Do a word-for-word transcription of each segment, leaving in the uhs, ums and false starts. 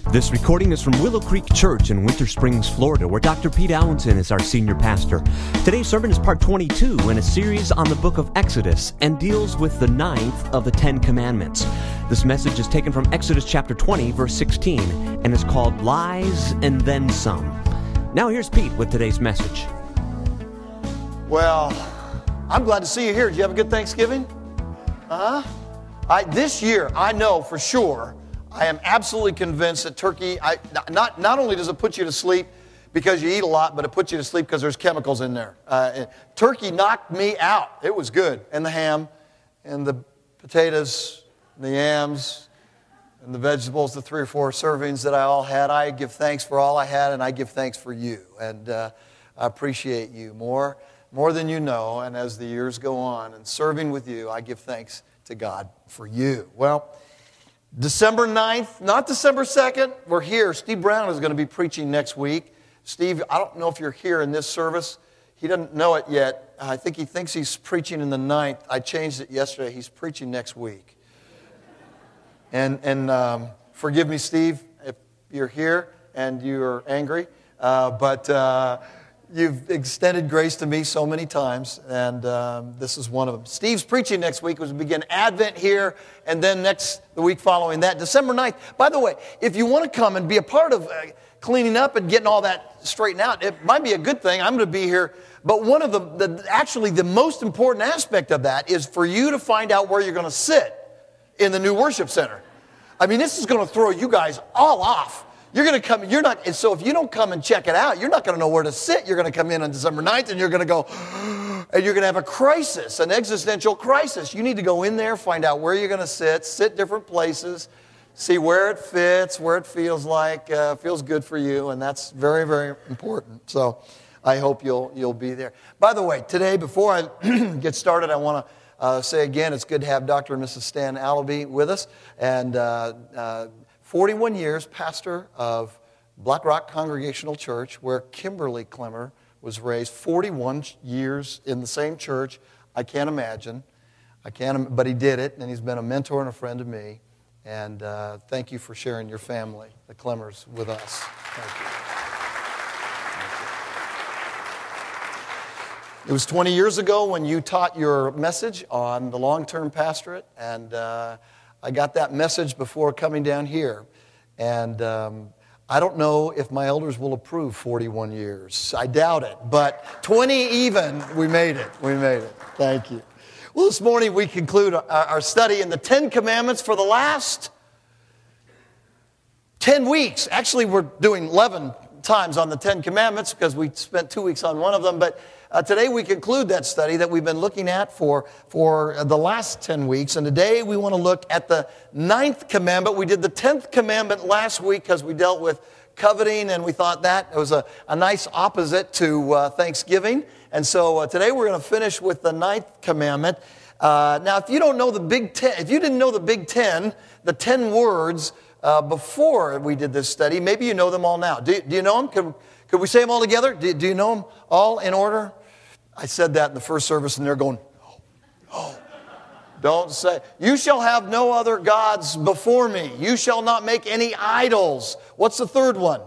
This recording is from Willow Creek Church in Winter Springs, Florida, where Doctor Pete Allenson is our senior pastor. Today's sermon is part twenty-two in a series on the book of Exodus and deals with the ninth of the Ten Commandments. This message is taken from Exodus chapter twenty, verse sixteen, and is called Lies and Then Some. Now here's Pete with today's message. Well, I'm glad to see you here. Did you have a good Thanksgiving? Uh-huh. I, this year, I know for sure, I am absolutely convinced that turkey, I, not, not only does it put you to sleep because you eat a lot, but it puts you to sleep because there's chemicals in there. Uh, turkey knocked me out. It was good. And the ham, and the potatoes, and the yams, and the vegetables, the three or four servings that I all had. I give thanks for all I had, and I give thanks for you. And uh, I appreciate you more, more than you know. And as the years go on, and serving with you, I give thanks to God for you. Well, December ninth, not December second, we're here. Steve Brown is going to be preaching next week. Steve, I don't know if you're here in this service. He doesn't know it yet. I think he thinks he's preaching in the ninth. I changed it yesterday. He's preaching next week. And and um, forgive me, Steve, if you're here and you're angry. Uh, but uh, you've extended grace to me so many times, and um, this is one of them. Steve's preaching next week. We begin Advent here, and then next the week following that, December ninth. By the way, if you want to come and be a part of uh, cleaning up and getting all that straightened out, it might be a good thing. I'm going to be here. But one of the, the actually the most important aspect of that is for you to find out where you're going to sit in the new worship center. I mean, this is going to throw you guys all off. You're going to come, you're not, and so if you don't come and check it out, you're not going to know where to sit. You're going to come in on December ninth and you're going to go, and you're going to have a crisis, an existential crisis. You need to go in there, find out where you're going to sit, sit different places, see where it fits, where it feels like, uh, feels good for you, and that's very, very important. So I hope you'll you'll be there. By the way, today, before I get started, I want to uh, say again, it's good to have Doctor and Missus Stan Allaby with us, and uh, uh, forty-one years, pastor of Black Rock Congregational Church, where Kimberly Clemmer was raised. forty-one years in the same church. I can't imagine. I can't, but he did it, and he's been a mentor and a friend to me. And uh, thank you for sharing your family, the Clemmers, with us. Thank you. It was twenty years ago when you taught your message on the long-term pastorate, and uh, I got that message before coming down here. And um, I don't know if my elders will approve forty-one years. I doubt it. But twenty even, we made it. We made it. Thank you. Well, this morning we conclude our, our study in the Ten Commandments for the last ten weeks. Actually, we're doing eleven times on the Ten Commandments because we spent two weeks on one of them. But uh, today we conclude that study that we've been looking at for, for the last ten weeks. And today we want to look at the ninth commandment. We did the tenth commandment last week because we dealt with coveting, and we thought that was a, a nice opposite to uh, Thanksgiving. And so uh, today we're going to finish with the ninth commandment. Uh, now, if you don't know the Big Ten, if you didn't know the Big Ten, the ten words uh, before we did this study, maybe you know them all now. Do, do you know them? Could, could we say them all together? Do, do you know them all in order? I said that in the first service, and they're going, oh, oh. Don't say, you shall have no other gods before me. You shall not make any idols. What's the third one?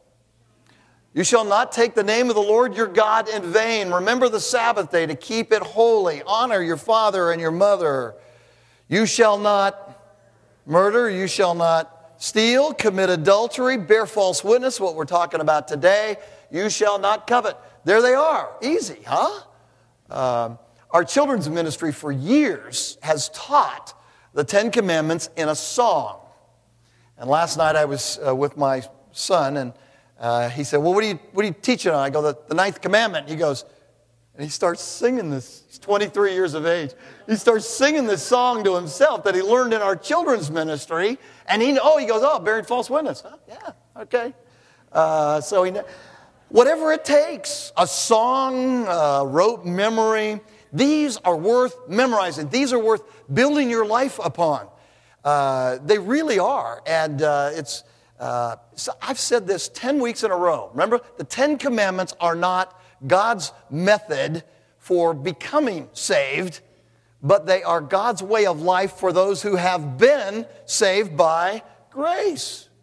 You shall not take the name of the Lord your God in vain. Remember the Sabbath day to keep it holy. Honor your father and your mother. You shall not murder. You shall not steal, commit adultery, bear false witness, what we're talking about today. You shall not covet. There they are. Easy, huh? Um, our children's ministry for years has taught the Ten Commandments in a song. And last night I was uh, with my son, and uh, he said, well, what are you, what are you teaching on? I go, the, the ninth commandment. He goes, and he starts singing this. He's twenty-three years of age. He starts singing this song to himself that he learned in our children's ministry. And he, oh, he goes, oh, bearing false witness. Huh? Yeah, okay. Uh, so he, whatever it takes, a song, uh, rote memory, these are worth memorizing. These are worth building your life upon. Uh, they really are. And uh, it's, uh, so I've said this ten weeks in a row. Remember, the Ten Commandments are not God's method for becoming saved, but they are God's way of life for those who have been saved by grace.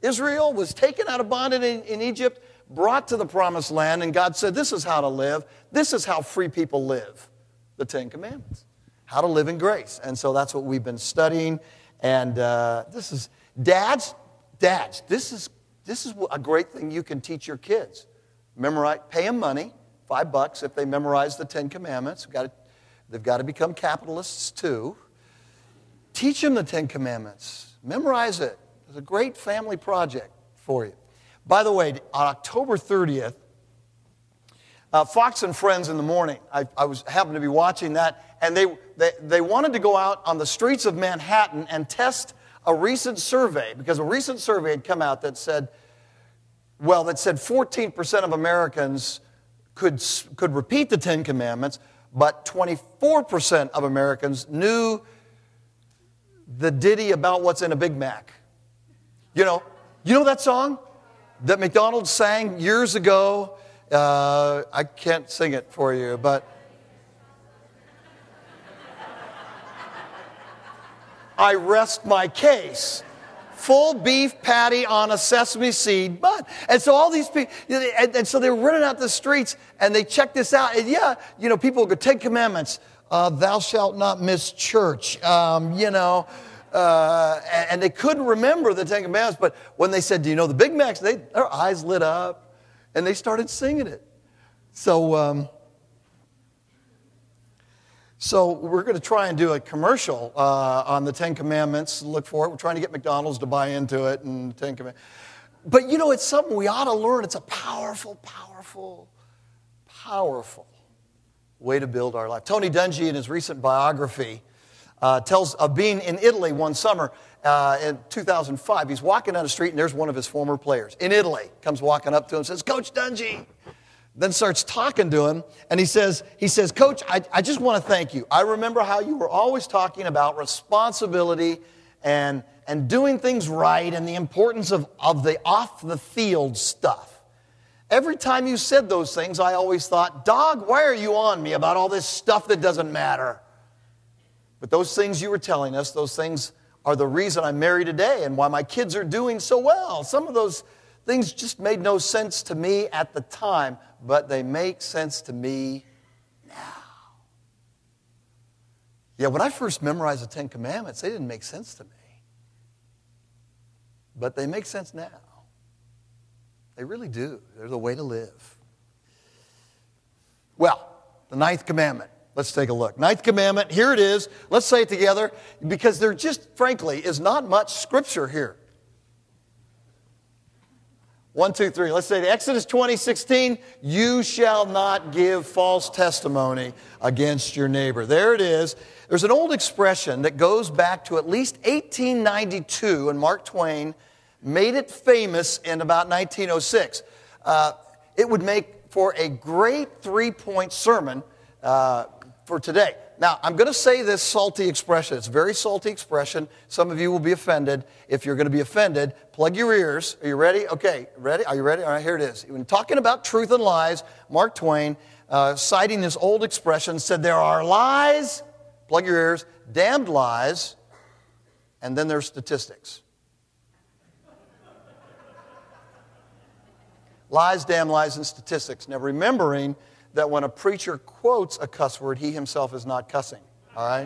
Israel was taken out of bondage in, in Egypt, brought to the promised land, and God said, this is how to live. This is how free people live. The Ten Commandments. How to live in grace. And so that's what we've been studying. And uh, this is, dads, dads, this is, this is a great thing you can teach your kids. Memorize, pay them money, five bucks if they memorize the Ten Commandments. We've got to, they've got to become capitalists too. Teach them the Ten Commandments. Memorize it. It's a great family project for you. By the way, on October thirtieth, uh, Fox and Friends in the morning, I, I was happened to be watching that, and they, they, they wanted to go out on the streets of Manhattan and test a recent survey, because a recent survey had come out that said, well, that said fourteen percent of Americans could, could repeat the Ten Commandments, but twenty-four percent of Americans knew the ditty about what's in a Big Mac. You know, you know that song that McDonald's sang years ago? Uh, I can't sing it for you, but I rest my case. Full beef patty on a sesame seed bun. And so all these people, and, and so they were running out the streets, and they checked this out. And yeah, you know, people go, Ten Commandments, uh, thou shalt not miss church, um, you know. Uh, and, and they couldn't remember the Ten Commandments, but when they said, do you know the Big Macs, they, their eyes lit up, and they started singing it. So, um, so we're going to try and do a commercial uh, on the Ten Commandments. Look for it. We're trying to get McDonald's to buy into it and the Ten Commandments. But, you know, it's something we ought to learn. It's a powerful, powerful, powerful way to build our life. Tony Dungy, in his recent biography, Uh, tells of being in Italy one summer uh, in two thousand five. He's walking down the street, and there's one of his former players in Italy. Comes walking up to him and says, Coach Dungy. Then starts talking to him, and he says, he says, Coach, I, I just want to thank you. I remember how you were always talking about responsibility and, and doing things right and the importance of, of the off-the-field stuff. Every time you said those things, I always thought, dog, why are you on me about all this stuff that doesn't matter? But those things you were telling us, those things are the reason I'm married today and why my kids are doing so well. Some of those things just made no sense to me at the time, but they make sense to me now. Yeah, when I first memorized the Ten Commandments, they didn't make sense to me. But they make sense now. They really do. They're the way to live. Well, the ninth commandment. Let's take a look. Ninth commandment, here it is. Let's say it together, because there just, frankly, is not much scripture here. One, two, three. Let's say it. Exodus twenty, sixteen, you shall not give false testimony against your neighbor. There it is. There's an old expression that goes back to at least eighteen ninety-two, and Mark Twain made it famous in about nineteen oh six. Uh, it would make for a great three-point sermon uh, for today. Now, I'm going to say this salty expression. It's a very salty expression. Some of you will be offended. If you're going to be offended, plug your ears. Are you ready? Okay, ready? Are you ready? All right, here it is. When talking about truth and lies, Mark Twain, uh, citing this old expression, said there are lies, plug your ears, damned lies, and then there's statistics. Lies, damn lies, and statistics. Now, remembering that when a preacher quotes a cuss word, he himself is not cussing, all right?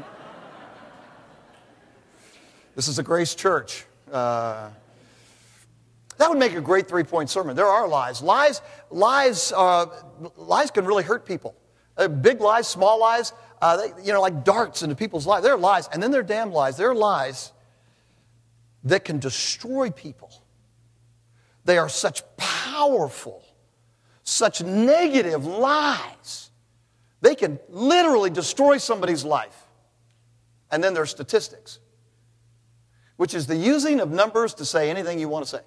This is a Grace Church. Uh, that would make a great three-point sermon. There are lies. Lies, lies, uh, lies can really hurt people. Uh, big lies, small lies, uh, they, you know, like darts into people's lives. They're lies, and then they're damn lies. They're lies that can destroy people. They are such powerful, such negative lies. They can literally destroy somebody's life. And then there's statistics, which is the using of numbers to say anything you want to say.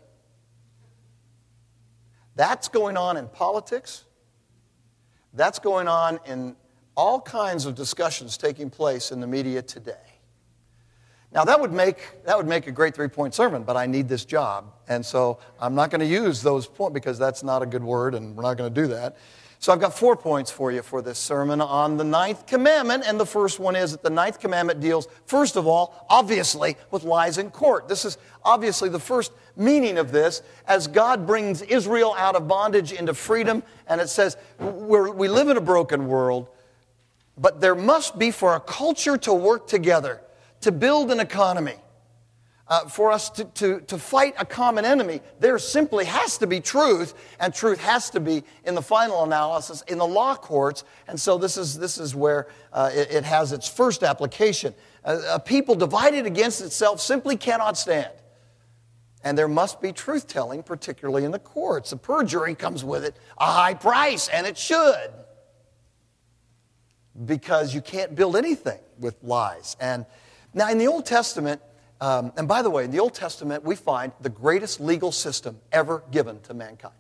That's going on in politics. That's going on in all kinds of discussions taking place in the media today. Now, that would make that would make a great three-point sermon, but I need this job. And so I'm not going to use those points because that's not a good word, and we're not going to do that. So I've got four points for you for this sermon on the ninth commandment, and the first one is that the ninth commandment deals, first of all, obviously, with lies in court. This is obviously the first meaning of this, as God brings Israel out of bondage into freedom, and it says, we're, we live in a broken world, but there must be, for a culture to work together, to build an economy, Uh, for us to, to, to fight a common enemy, there simply has to be truth, and truth has to be, in the final analysis, in the law courts. And so this is, this is where uh, it, it has its first application. A, a people divided against itself simply cannot stand. And there must be truth-telling, particularly in the courts. The perjury comes with it a high price, and it should. Because you can't build anything with lies. And now in the Old Testament, Um, and by the way, in the Old Testament, we find the greatest legal system ever given to mankind.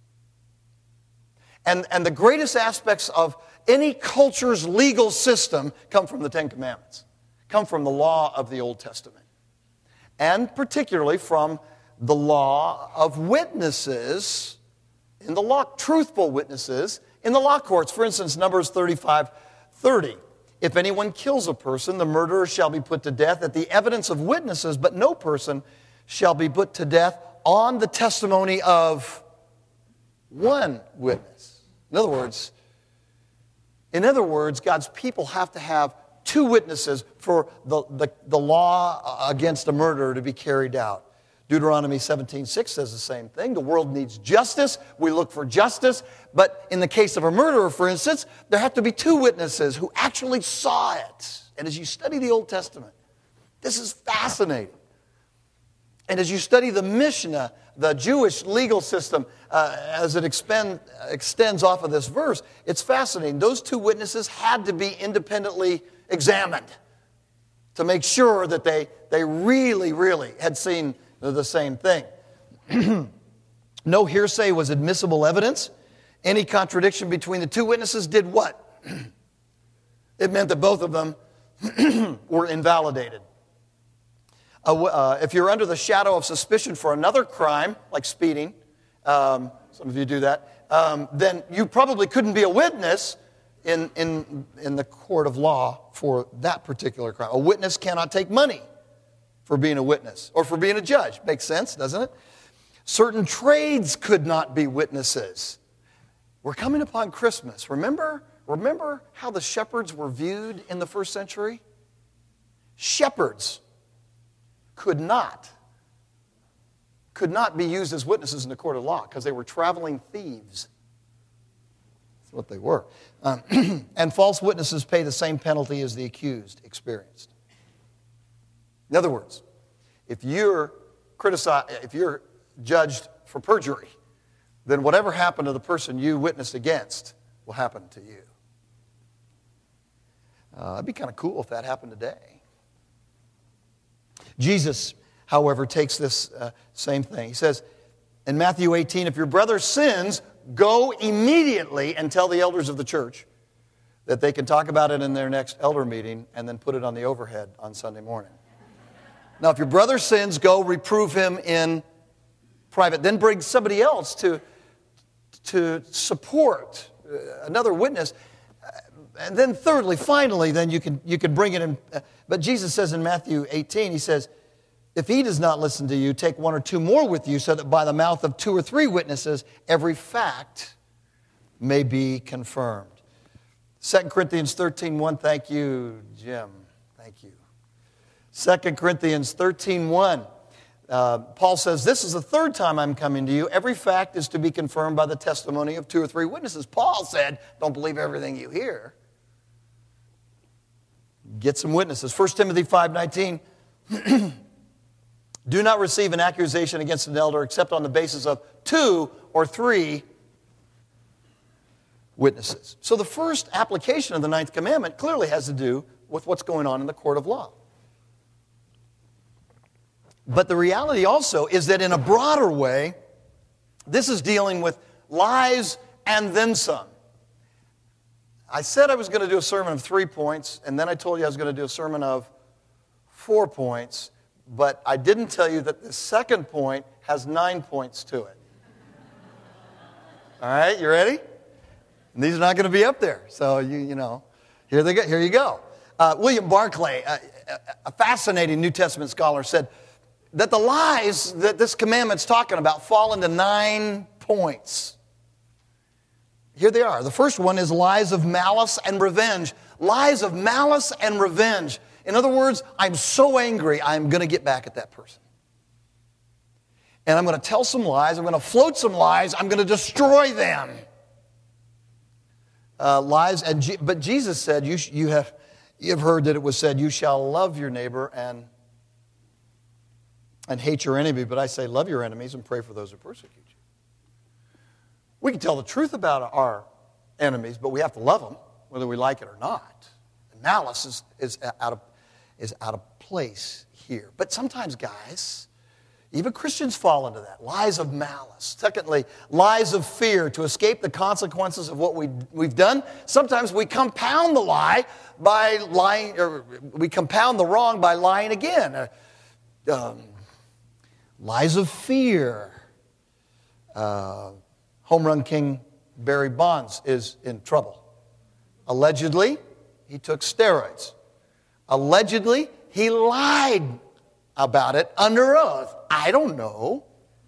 And, and the greatest aspects of any culture's legal system come from the Ten Commandments, come from the law of the Old Testament. And particularly from the law of witnesses, in the law, truthful witnesses, in the law courts. For instance, Numbers thirty-five thirty. If anyone kills a person, the murderer shall be put to death at the evidence of witnesses, but no person shall be put to death on the testimony of one witness. In other words, in other words, God's people have to have two witnesses for the, the, the law against a murderer to be carried out. Deuteronomy seventeen six says the same thing. The world needs justice. We look for justice. But in the case of a murderer, for instance, there have to be two witnesses who actually saw it. And as you study the Old Testament, this is fascinating. And as you study the Mishnah, the Jewish legal system, uh, as it expend, extends off of this verse, it's fascinating. Those two witnesses had to be independently examined to make sure that they, they really, really had seen the same thing. No hearsay was admissible evidence. Any contradiction between the two witnesses did what? It meant that both of them were invalidated. Uh, uh, if you're under the shadow of suspicion for another crime, like speeding, um, some of you do that, um, then you probably couldn't be a witness in, in, in the court of law for that particular crime. A witness cannot take money for being a witness, or for being a judge. Makes sense, doesn't it? Certain trades could not be witnesses. We're coming upon Christmas. Remember, remember how the shepherds were viewed in the first century? Shepherds could not, could not be used as witnesses in the court of law because they were traveling thieves. That's what they were. Um, and false witnesses pay the same penalty as the accused experienced. In other words, if you're criticized, if you're judged for perjury, then whatever happened to the person you witnessed against will happen to you. Uh, it'd be kind of cool if that happened today. Jesus, however, takes this uh, same thing. He says in Matthew eighteen, if your brother sins, go immediately and tell the elders of the church that they can talk about it in their next elder meeting and then put it on the overhead on Sunday morning. Now, if your brother sins, go reprove him in private. Then bring somebody else to, to support uh, another witness. Uh, and then thirdly, finally, then you can, you can bring it in. Uh, but Jesus says in Matthew eighteen, he says, if he does not listen to you, take one or two more with you so that by the mouth of two or three witnesses, every fact may be confirmed. Second Corinthians thirteen one, thank you, Jim. Thank you. Second Corinthians thirteen one, uh, Paul says, this is the third time I'm coming to you. Every fact is to be confirmed by the testimony of two or three witnesses. Paul said, don't believe everything you hear. Get some witnesses. First Timothy five nineteen, do not receive an accusation against an elder except on the basis of two or three witnesses. So the first application of the ninth commandment clearly has to do with what's going on in the court of law. But the reality also is that in a broader way, this is dealing with lies and then some. I said I was going to do a sermon of three points, and then I told you I was going to do a sermon of four points, but I didn't tell you that the second point has nine points to it. All right, you ready? And these are not going to be up there. So, you, you know, here, they go, here you go. Uh, William Barclay, a, a fascinating New Testament scholar, said that the lies that this commandment's talking about fall into nine points. Here they are. The first one is lies of malice and revenge. Lies of malice and revenge. In other words, I'm so angry, I'm going to get back at that person. And I'm going to tell some lies, I'm going to float some lies, I'm going to destroy them. Uh, lies, and G- but Jesus said, you, sh- you have you've heard that it was said, you shall love your neighbor and, and hate your enemy. But I say, love your enemies and pray for those who persecute you. We can tell the truth about our enemies, but we have to love them, whether we like it or not. And malice is, is, out of, is out of place here. But sometimes, guys, even Christians fall into that. Lies of malice. Secondly, lies of fear to escape the consequences of what we, we've done. Sometimes we compound the lie by lying, or we compound the wrong by lying again. Uh, um, lies of fear. Uh, Home run king Barry Bonds is in trouble. Allegedly, he took steroids. Allegedly, he lied about it under oath. I don't know.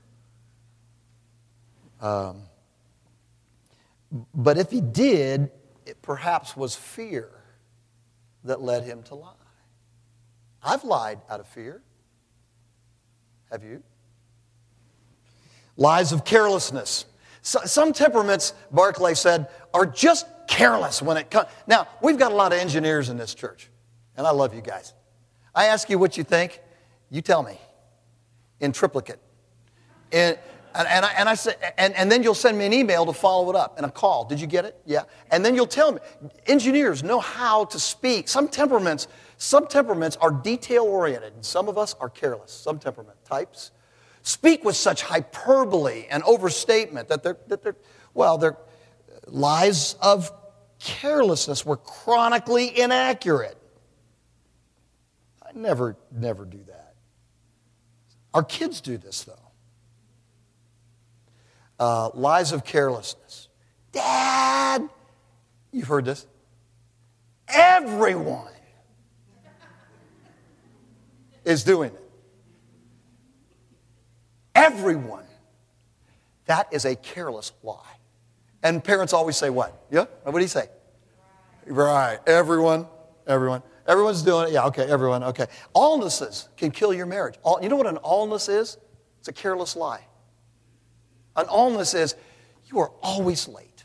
Um, but if he did, it perhaps was fear that led him to lie. I've lied out of fear. Have you? Lies of carelessness. So, some temperaments, Barclay said, are just careless when it comes. Now, we've got a lot of engineers in this church, and I love you guys. I ask you what you think, you tell me in triplicate. And, and, and, I, and, I say, and, and then you'll send me an email to follow it up and a call. Did you get it? Yeah. And then you'll tell me. Engineers know how to speak. Some temperaments, some temperaments are detail-oriented, and some of us are careless. Some temperament types speak with such hyperbole and overstatement that they're, that they're well, they're lies of carelessness. We're chronically inaccurate. I never, never do that. Our kids do this, though. Uh, lies of carelessness. Dad, you've heard this. Everyone is doing it. Everyone. That is a careless lie. And parents always say what? Yeah? What do you say? Right. Everyone. Everyone. Everyone's doing it. Yeah, okay, everyone. Okay. Allnesses can kill your marriage. All, you know what an allness is? It's a careless lie. An allness is you are always late.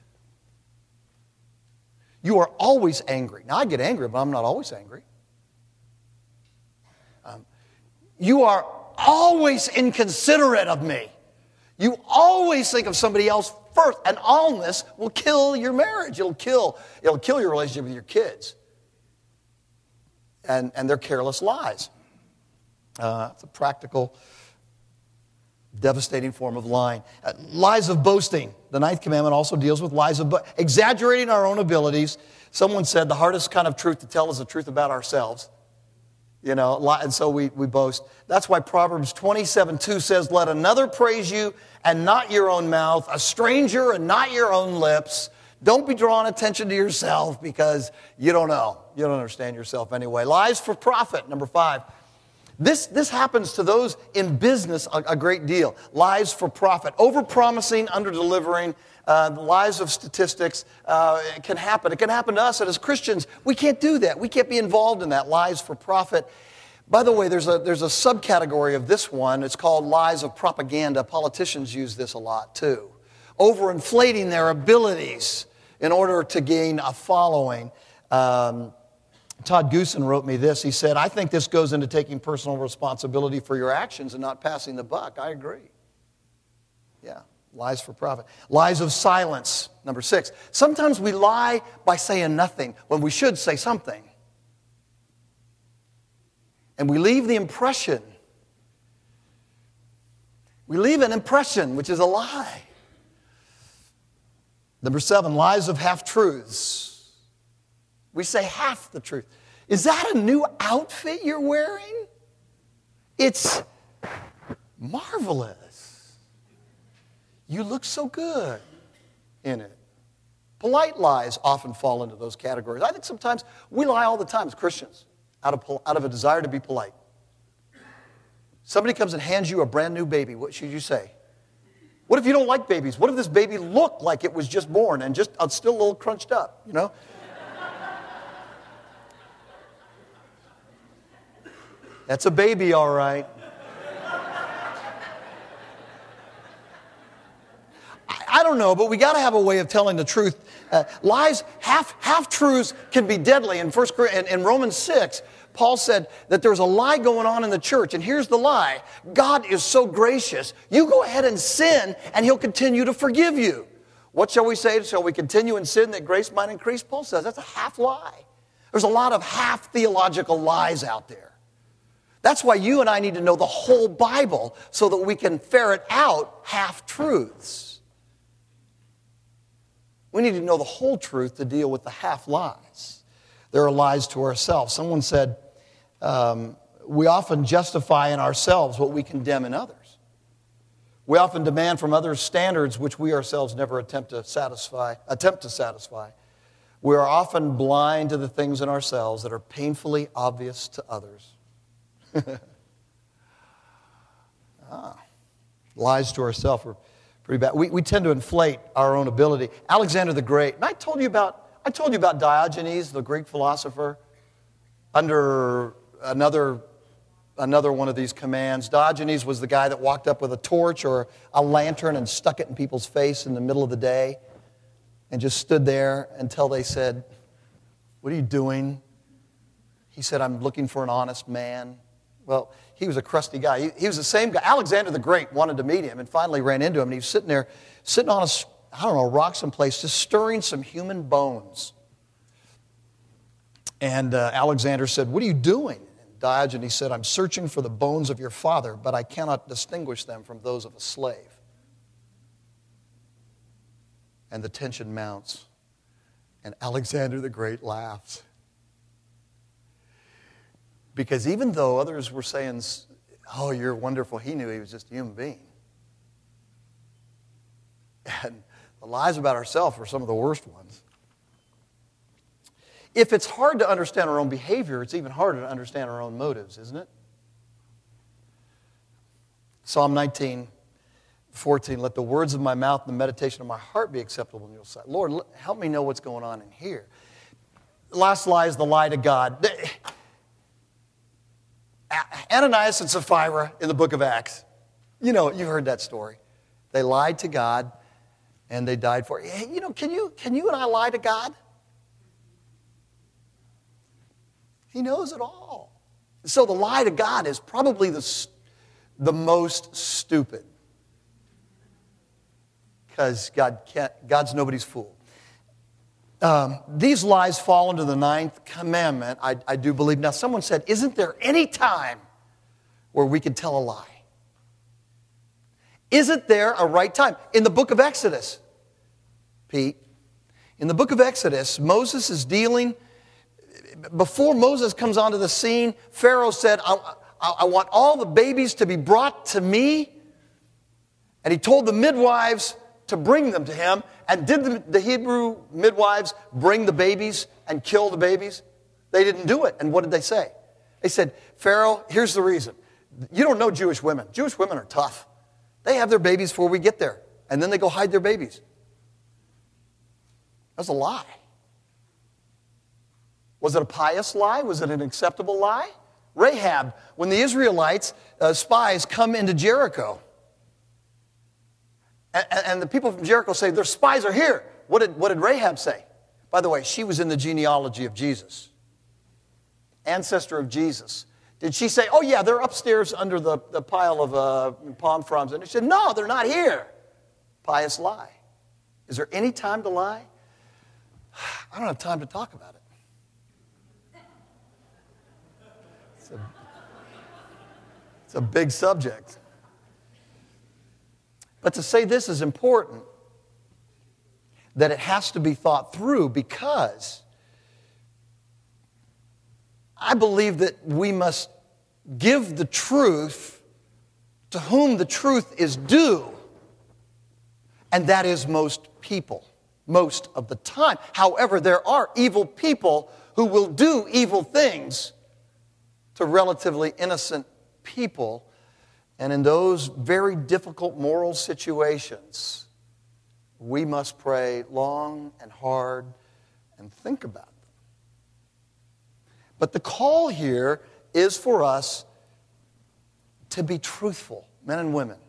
You are always angry. Now, I get angry, but I'm not always angry. Um, you are always inconsiderate of me. You always think of somebody else first. And allness will kill your marriage. It'll kill, it'll kill your relationship with your kids. And, and they're careless lies. Uh, it's a practical, devastating form of lying. Uh, lies of boasting. The ninth commandment also deals with lies of bo- exaggerating our own abilities. Someone said the hardest kind of truth to tell is the truth about ourselves. You know, and so we, we boast. That's why Proverbs twenty-seven two says, let another praise you and not your own mouth, a stranger and not your own lips. Don't be drawing attention to yourself because you don't know. You don't understand yourself anyway. Lies for profit, number five. This, this happens to those in business a, a great deal. Lies for profit. Over-promising, under-delivering. Uh, the lies of statistics uh, it can happen. It can happen to us, and as Christians, we can't do that. We can't be involved in that, lies for profit. By the way, there's a, there's a subcategory of this one. It's called lies of propaganda. Politicians use this a lot, too. Overinflating their abilities in order to gain a following. Um, Todd Goosen wrote me this. He said, I think this goes into taking personal responsibility for your actions and not passing the buck. I agree. Yeah. Lies for profit. Lies of silence, number six. Sometimes we lie by saying nothing when we should say something. And we leave the impression. We leave an impression, which is a lie. Number seven, lies of half-truths. We say half the truth. Is that a new outfit you're wearing? It's marvelous. You look so good in it. Polite lies often fall into those categories. I think sometimes we lie all the time as Christians out of, out of a desire to be polite. Somebody comes and hands you a brand new baby. What should you say? What if you don't like babies? What if this baby looked like it was just born and just uh, still a little crunched up, you know? That's a baby, all right. I, I don't know, but we got to have a way of telling the truth. Uh, lies, half half truths can be deadly. In First in, in Romans six, Paul said that there's a lie going on in the church, and here's the lie: God is so gracious. You go ahead and sin, and He'll continue to forgive you. What shall we say? Shall we continue in sin that grace might increase? Paul says that's a half lie. There's a lot of half theological lies out there. That's why you and I need to know the whole Bible so that we can ferret out half-truths. We need to know the whole truth to deal with the half-lies. There are lies to ourselves. Someone said, um, we often justify in ourselves what we condemn in others. We often demand from others standards which we ourselves never attempt to satisfy, attempt to satisfy. We are often blind to the things in ourselves that are painfully obvious to others. ah, lies to ourselves are pretty bad. We, we tend to inflate our own ability. Alexander the Great. And I told you about I told you about Diogenes, the Greek philosopher, under another another one of these commands. Diogenes was the guy that walked up with a torch or a lantern and stuck it in people's face in the middle of the day, and just stood there until they said, "What are you doing?" He said, "I'm looking for an honest man." Well, he was a crusty guy. He, he was the same guy. Alexander the Great wanted to meet him and finally ran into him. And he was sitting there, sitting on a, I don't know, a rock someplace, just stirring some human bones. And uh, Alexander said, "What are you doing?" And Diogenes said, "I'm searching for the bones of your father, but I cannot distinguish them from those of a slave." And the tension mounts. And Alexander the Great laughs. Because even though others were saying, "Oh, you're wonderful," he knew he was just a human being. And the lies about ourselves are some of the worst ones. If it's hard to understand our own behavior, it's even harder to understand our own motives, isn't it? Psalm nineteen, fourteen, "Let the words of my mouth and the meditation of my heart be acceptable in your sight." Lord, help me know what's going on in here. The last lie is the lie to God. Ananias and Sapphira in the book of Acts. You know, you've heard that story. They lied to God and they died for it. Hey, you know, can you, can you and I lie to God? He knows it all. So the lie to God is probably the, the most stupid. Because God can't, God's nobody's fool. Um, these lies fall into the ninth commandment, I, I do believe. Now, someone said, isn't there any time where we could tell a lie? Isn't there a right time? In the book of Exodus, Pete, in the book of Exodus, Moses is dealing, before Moses comes onto the scene, Pharaoh said, I, I, I want all the babies to be brought to me. And he told the midwives to bring them to him. And did the, the Hebrew midwives bring the babies and kill the babies? They didn't do it. And what did they say? They said, "Pharaoh, here's the reason. You don't know Jewish women. Jewish women are tough. They have their babies before we get there. And then they go hide their babies." That's a lie. Was it a pious lie? Was it an acceptable lie? Rahab, when the Israelites, uh, spies, come into Jericho, and the people from Jericho say, "Their spies are here." What did, what did Rahab say? By the way, she was in the genealogy of Jesus. Ancestor of Jesus. Did she say, "Oh yeah, they're upstairs under the, the pile of uh, palm fronds"? And she said, "No, they're not here." Pious lie. Is there any time to lie? I don't have time to talk about it. It's a, it's a big subject. But to say this is important, that it has to be thought through, because I believe that we must give the truth to whom the truth is due, and that is most people. most of the time. However, there are evil people who will do evil things to relatively innocent people. And in those very difficult moral situations, we must pray long and hard and think about them. But the call here is for us to be truthful, men and women.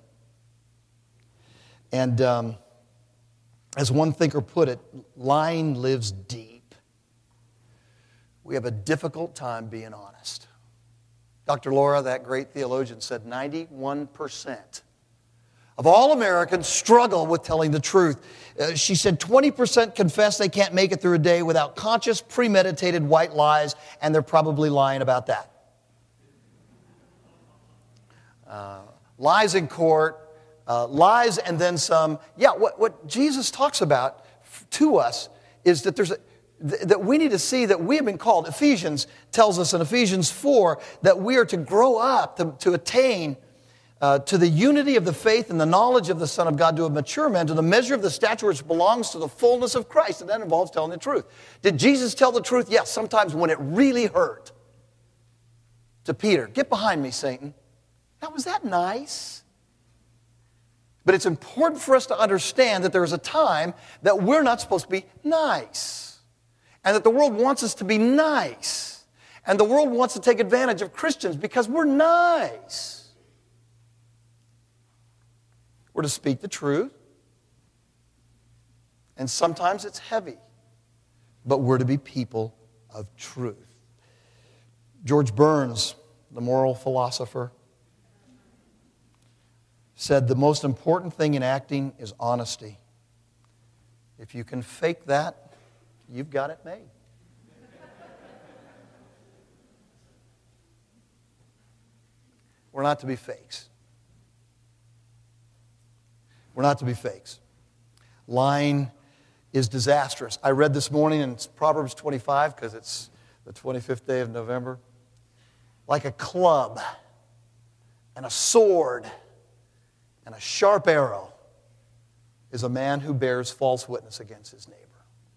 And um, as one thinker put it, lying lives deep. We have a difficult time being honest. Doctor Laura, that great theologian, said ninety-one percent of all Americans struggle with telling the truth. Uh, she said twenty percent confess they can't make it through a day without conscious, premeditated white lies, and they're probably lying about that. Uh, lies in court, uh, lies and then some. Yeah, what, what Jesus talks about to us is that there's a, th- that we need to see that we have been called. Ephesians tells us in Ephesians four that we are to grow up, to, to attain uh, to the unity of the faith and the knowledge of the Son of God, to a mature man, to the measure of the stature which belongs to the fullness of Christ. And that involves telling the truth. Did Jesus tell the truth? Yes, sometimes when it really hurt. To Peter, get behind me, Satan. Now, was that nice? But it's important for us to understand that there is a time that we're not supposed to be nice. And that the world wants us to be nice. And the world wants to take advantage of Christians because we're nice. We're to speak the truth. And sometimes it's heavy. But we're to be people of truth. George Burns, the moral philosopher, said the most important thing in acting is honesty. If you can fake that, you've got it made. We're not to be fakes. We're not to be fakes. Lying is disastrous. I read this morning in Proverbs twenty-five, because it's the twenty-fifth day of November. Like a club and a sword and a sharp arrow is a man who bears false witness against his neighbor.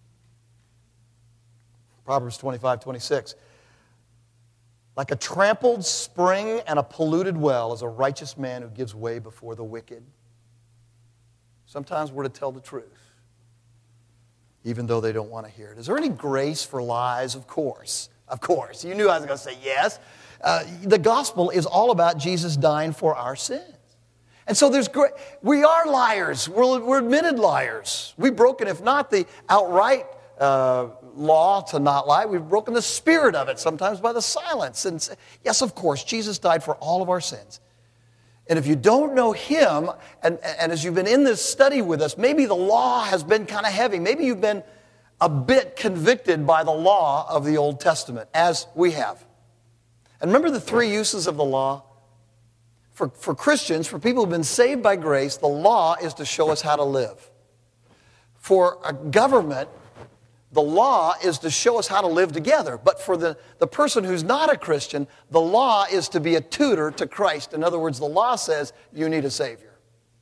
Proverbs twenty-five, twenty-six. Like a trampled spring and a polluted well is a righteous man who gives way before the wicked. Sometimes we're to tell the truth, even though they don't want to hear it. Is there any grace for lies? Of course. Of course. You knew I was going to say yes. Uh, the gospel is all about Jesus dying for our sins. And so there's great, we are liars. We're, we're admitted liars. We've broken, if not the outright uh, law to not lie, we've broken the spirit of it, sometimes by the silence. And yes, of course, Jesus died for all of our sins. And if you don't know Him, and, and as you've been in this study with us, maybe the law has been kind of heavy. Maybe you've been a bit convicted by the law of the Old Testament, as we have. And remember the three uses of the law? For, for Christians, for people who've been saved by grace, the law is to show us how to live. For a government, the law is to show us how to live together. But for the, the person who's not a Christian, the law is to be a tutor to Christ. In other words, the law says you need a Savior.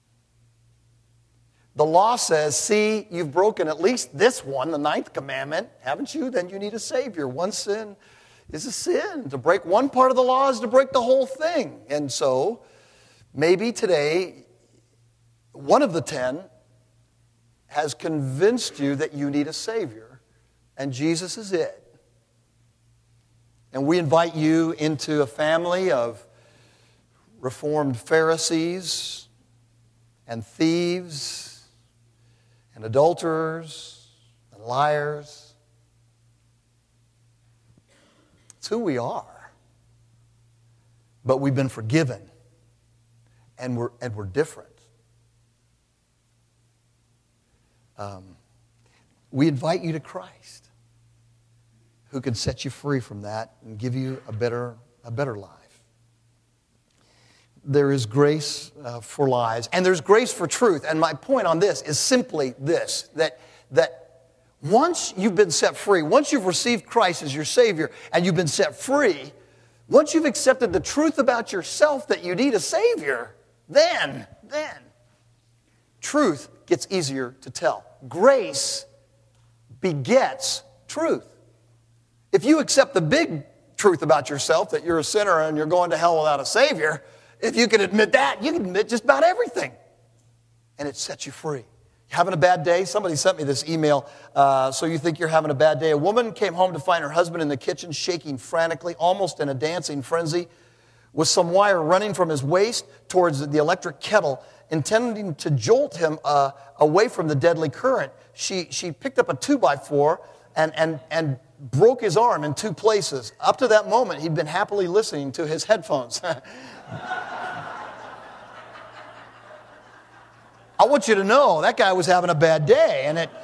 The law says, see, you've broken at least this one, the ninth commandment, haven't you? Then you need a Savior. One sin is a sin. To break one part of the law is to break the whole thing. And so, maybe today, one of the ten has convinced you that you need a Savior, and Jesus is it. And we invite you into a family of reformed Pharisees and thieves and adulterers and liars. It's who we are. But we've been forgiven. And we're, and we're different. Um, we invite you to Christ, who can set you free from that and give you a better, a better life. There is grace uh, for lies, and there's grace for truth. And my point on this is simply this, that, that once you've been set free, once you've received Christ as your Savior and you've been set free, once you've accepted the truth about yourself that you need a Savior, then, then, truth gets easier to tell. Grace begets truth. If you accept the big truth about yourself, that you're a sinner and you're going to hell without a Savior, if you can admit that, you can admit just about everything. And it sets you free. You having a bad day? Somebody sent me this email, uh, so you think you're having a bad day. A woman came home to find her husband in the kitchen, shaking frantically, almost in a dancing frenzy, with some wire running from his waist towards the electric kettle, intending to jolt him uh, away from the deadly current. She, she picked up a two by four and, and, and broke his arm in two places. Up to that moment, he'd been happily listening to his headphones. I want you to know that guy was having a bad day, and it.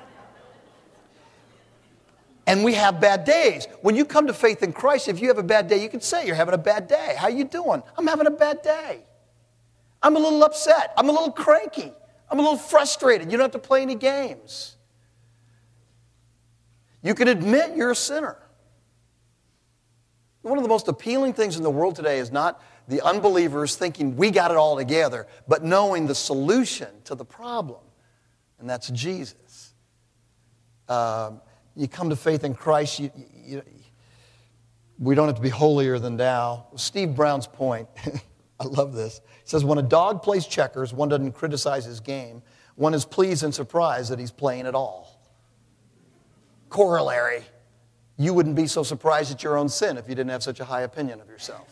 And we have bad days. When you come to faith in Christ, if you have a bad day, you can say you're having a bad day. How you doing? I'm having a bad day. I'm a little upset. I'm a little cranky. I'm a little frustrated. You don't have to play any games. You can admit you're a sinner. One of the most appealing things in the world today is not the unbelievers thinking we got it all together, but knowing the solution to the problem, and that's Jesus. Um, you come to faith in Christ, you, you, we don't have to be holier than thou. Steve Brown's point, I love this. He says, when a dog plays checkers, one doesn't criticize his game. One is pleased and surprised that he's playing at all. Corollary, you wouldn't be so surprised at your own sin if you didn't have such a high opinion of yourself.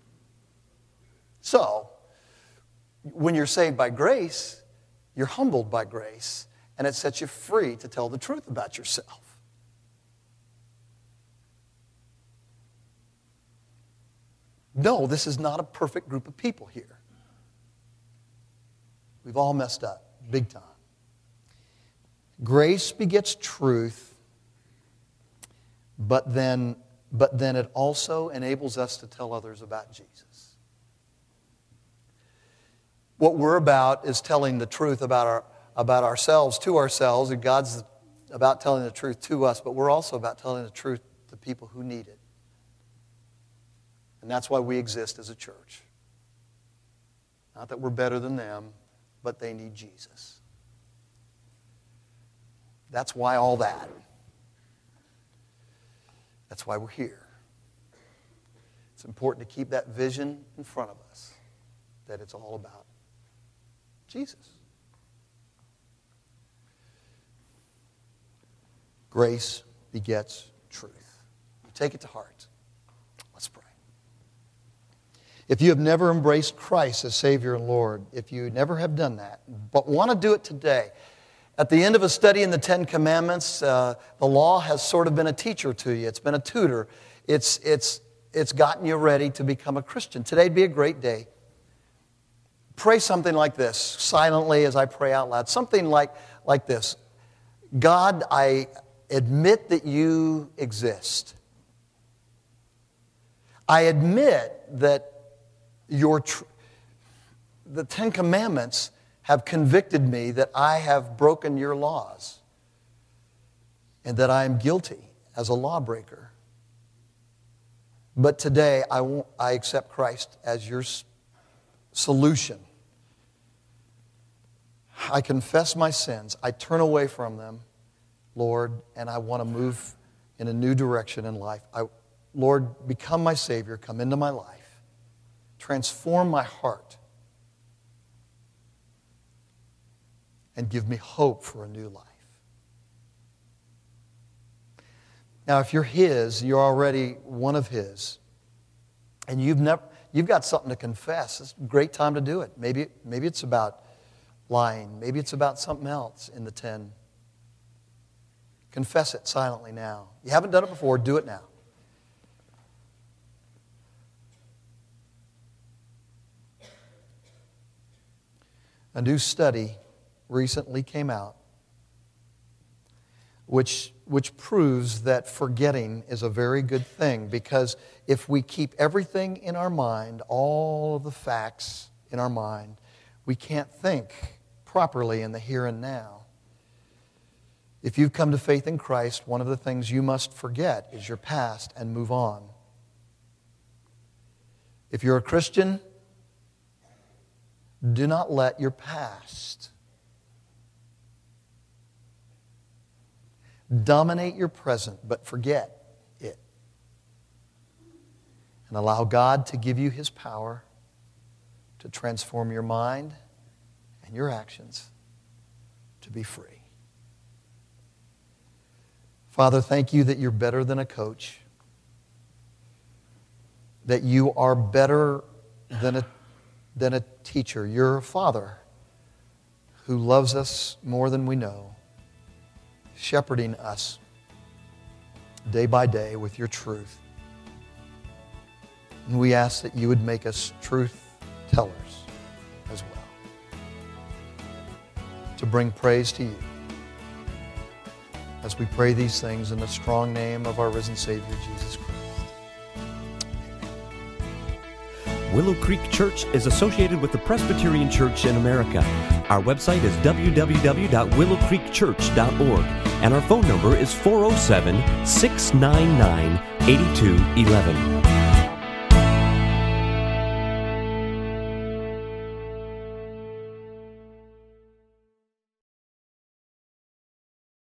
So, when you're saved by grace, you're humbled by grace, and it sets you free to tell the truth about yourself. No, this is not a perfect group of people here. We've all messed up, big time. Grace begets truth, but then, but then it also enables us to tell others about Jesus. What we're about is telling the truth about our about ourselves to ourselves, and God's about telling the truth to us, but we're also about telling the truth to people who need it. And that's why we exist as a church. Not that we're better than them, but they need Jesus. That's why all that. That's why we're here. It's important to keep that vision in front of us, that it's all about Jesus. Grace begets truth. You take it to heart. Let's pray. If you have never embraced Christ as Savior and Lord, if you never have done that, but want to do it today, at the end of a study in the Ten Commandments, uh, the law has sort of been a teacher to you. It's been a tutor. It's, it's, it's gotten you ready to become a Christian. Today'd be a great day. Pray something like this, silently as I pray out loud. Something like, like this. God, I admit that you exist. I admit that your tr- the Ten Commandments have convicted me that I have broken your laws and that I am guilty as a lawbreaker. But today, I, won't, I accept Christ as your s- solution. I confess my sins. I turn away from them, Lord, and I want to move in a new direction in life. I, Lord, become my Savior. Come into my life. Transform my heart. And give me hope for a new life. Now, if you're His, you're already one of His, and you've never, you've got something to confess. It's a great time to do it. Maybe, maybe it's about lying. Maybe it's about something else in the ten. Confess it silently now. You haven't done it before, do it now. A new study recently came out which, which proves that forgetting is a very good thing, because if we keep everything in our mind, all of the facts in our mind, we can't think properly in the here and now. If you've come to faith in Christ, one of the things you must forget is your past and move on. If you're a Christian, do not let your past Dominate your present, but forget it. And allow God to give you His power to transform your mind and your actions to be free. Father, thank you that you're better than a coach, that you are better than a, than a teacher. You're a Father who loves us more than we know, shepherding us day by day with your truth. And we ask that you would make us truth tellers as well, to bring praise to you. As we pray these things in the strong name of our risen Savior, Jesus Christ. Willow Creek Church is associated with the Presbyterian Church in America. Our website is w w w dot willow creek church dot org, and our phone number is four oh seven, six nine nine, eight two one one.